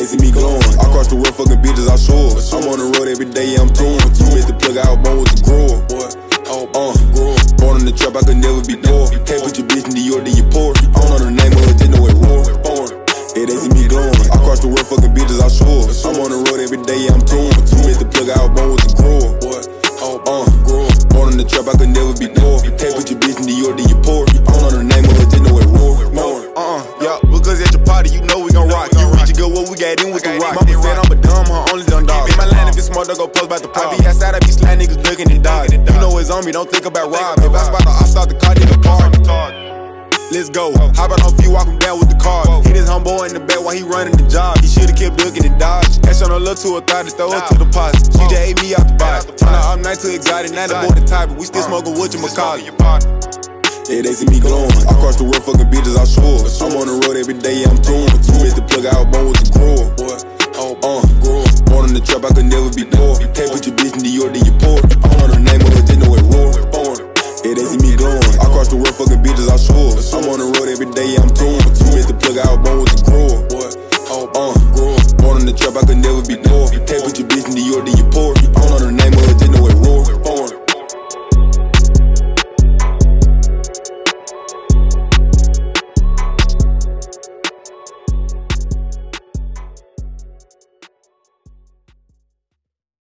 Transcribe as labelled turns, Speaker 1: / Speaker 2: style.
Speaker 1: they see me glowing. I cross the world, fucking bitches, I sure. I'm on the road every day, I'm touring. You met the plug, I was born with the grower. Born in the trap, I could never be poor. Can't put your bitch in Dior, then you pour. I don't know the name of it, just know it roar. Yeah, they see me glowing. I cross the world, fucking bitches, I sure. I'm on the road every day, I'm touring. You met the plug, I was born with the grower. Born in the trap, I could never be poor. Can't put your bitch in Dior, then you pour. I don't know the name of it, just know it roar.
Speaker 2: Yeah, because at your party, you know we gon' rock. You reach and go what we got in with the rock. Mama said I'm a dumb, her only dumb dog. In my line, if it's smart, don't go post about the pop. I be outside, I be sliding niggas ducking and dodging. You know it's on me, don't think about rob. If I spot the ops out the car, then the park. Let's go. Hop out on few, walk him down with the car. Hit his homeboy in the back while he running the job. He should've kept ducking and dodged. Cash on a little to a thought to throw her to the pot. She just ate me out the box. Turn her up night to exotic, now the boy the type, but we still smoking whatchamacallit.
Speaker 1: Yeah, they see me glowing. I cross the world, fucking bitches, I sure. I'm on the road every day, I'm touring. You met the plug, I was born with the grower. Born in the trap, I could never be poor. Can't put your bitch in Dior, then you pour. I don't know the name of it, just know it roar. Yeah, they see me glowing. I cross the world, fucking bitches, I sure. I'm on the road every day, I'm touring. You met the plug, I was born